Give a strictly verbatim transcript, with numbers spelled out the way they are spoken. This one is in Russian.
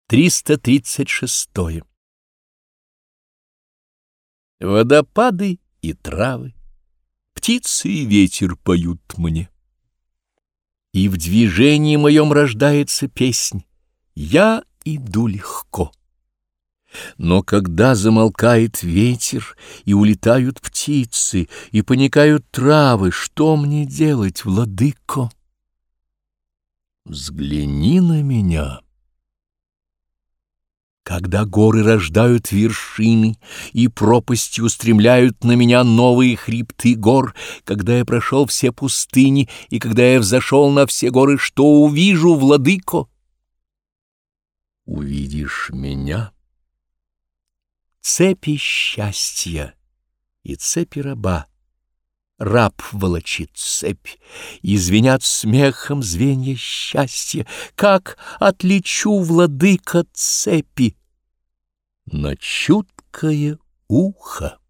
триста тридцать шесть. Водопады и травы, птицы и ветер поют мне. И в движении моем рождается песнь: я иду легко. Но когда замолкает ветер, и улетают птицы, и поникают травы, что мне делать, владыко? Взгляни на меня. Когда горы рождают вершины, и пропасти устремляют на меня новые хребты гор, когда я прошел все пустыни, и когда я взошел на все горы, что увижу, владыко? Увидишь меня? Цепи счастья и цепи раба. Раб волочит цепь, и звенят смехом звенья счастья. Как отличу, владыка, цепи? На чуткое ухо.